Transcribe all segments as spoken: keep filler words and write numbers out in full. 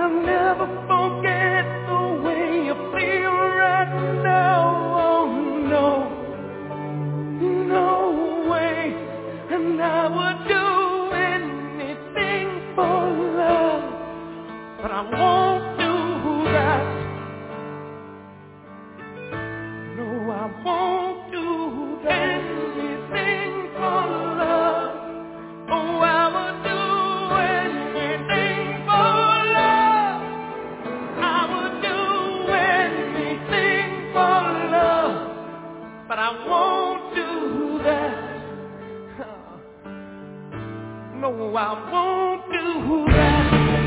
I'll never forget the way you feel right now. Oh no, no way. And I would do anything for love, but I won't do that. No, I won't do that. Anything for love. Oh, I would do anything for love. I would do anything for love, but I won't do that. No, I won't do that.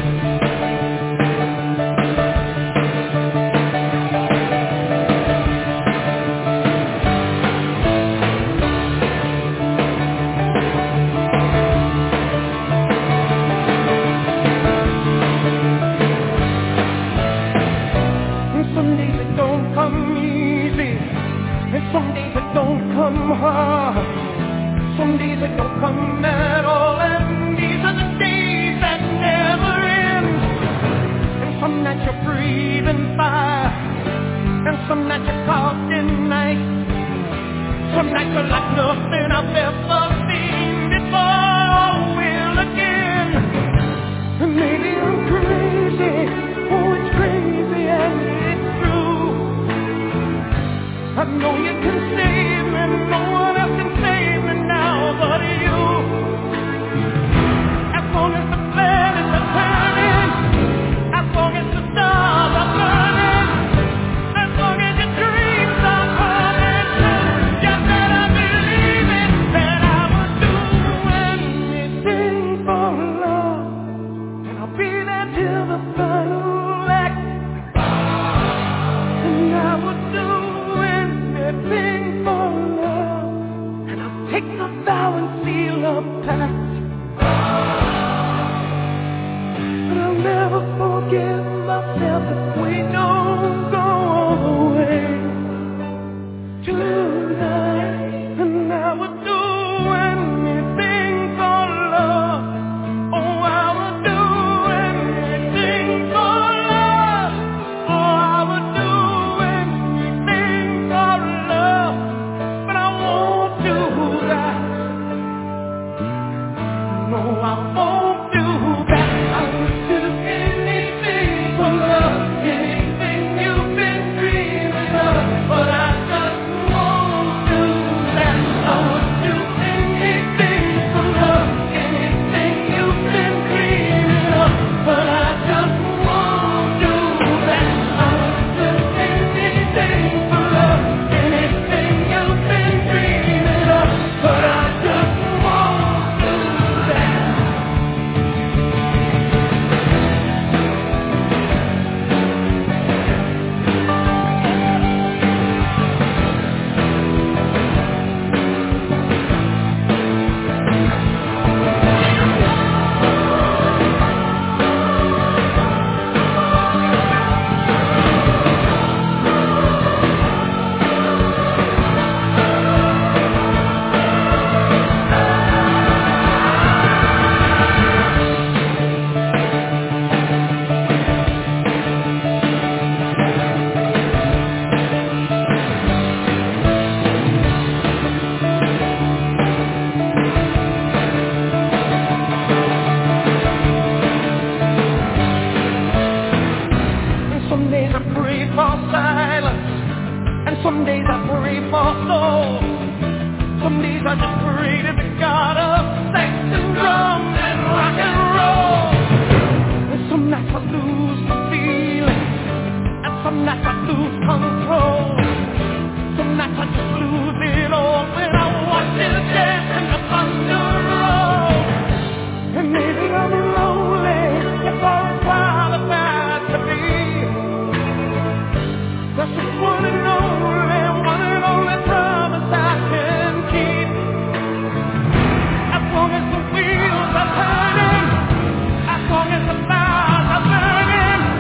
Some days it don't come easy, and some days it don't come hard. Some days it don't come at all, and these are the days that never end. And some nights you're breathing fire, and some nights you're caught in night. Some nights are like nothing I've ever seen before or will again. And maybe I'm crazy, oh it's crazy and it's true. I know you can save me, no one else can save me now but you. As long as the planets are turning, as long as the stars are burning, as long as your dreams are coming true, you better believe it, that I would do anything for love. And I'll be there till the final act. And I would do anything for love. And I'll take the vow and seal a pact. But I'll never forgive myself if we don't go all the way tonight. And I would do anything for love. Oh, I would do anything for love. Oh, I would do anything for love, but I won't do that. No, I won't do that. I would do anything for love, anything you've been dreaming of, but I just won't do that. I would do anything for love, anything you've been dreaming of, but I just won't do that. I would do anything for love, anything you've been dreaming of, but I just won't do that. And some days I pray for silence, and some days I pray for soul. Some days I just pray to the God of sex and drums and rock and roll. And some nights I lose the feeling, and some nights I lose control. Some nights I just lose it all when I watch it dance and the thunder roll. And maybe I'm lonely if I'm qualified to be. That's just one and only, one and only promise I can keep. As long as the wheels are turning, as long as the fires are burning,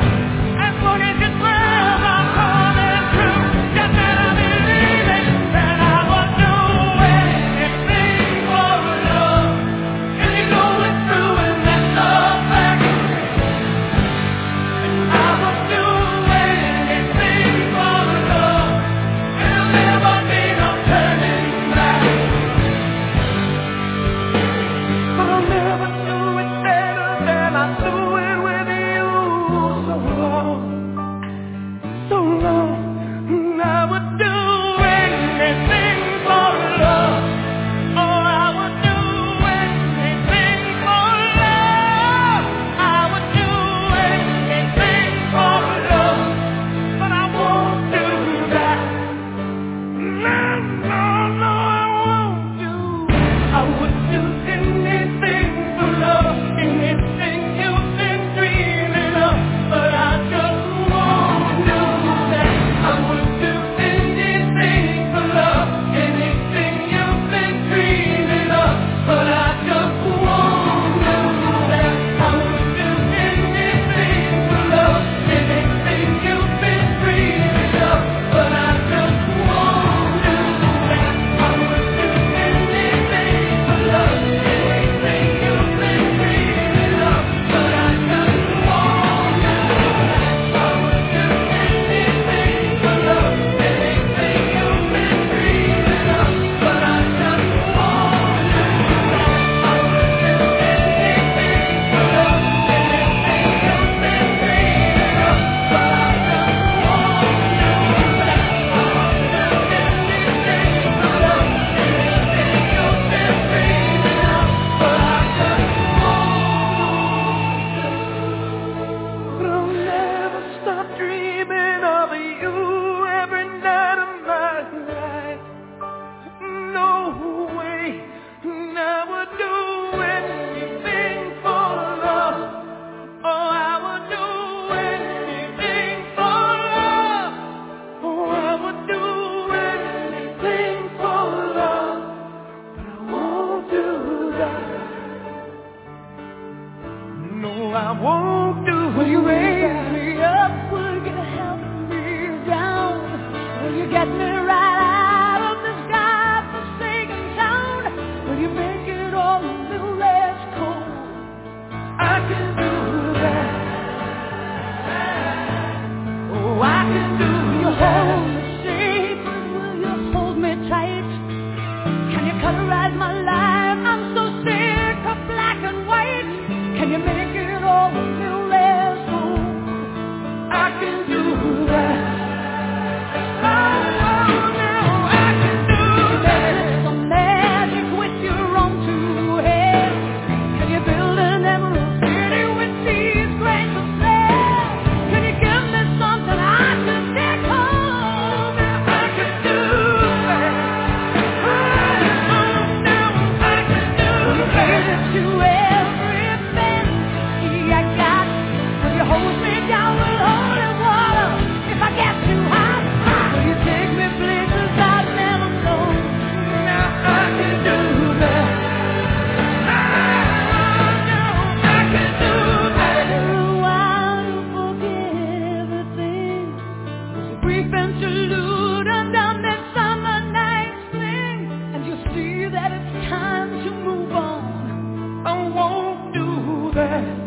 interlude under midsummer night's swing, and you see that it's time to move on. I won't do that.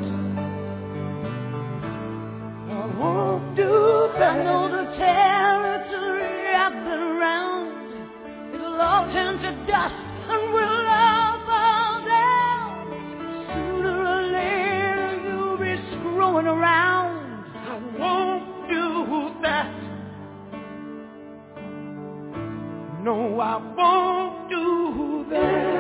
I won't do that. I know the territory I've been around. It'll all turn to dust and we'll all fall down. Sooner or later you'll be screwing around. I won't do that. No, I won't do that.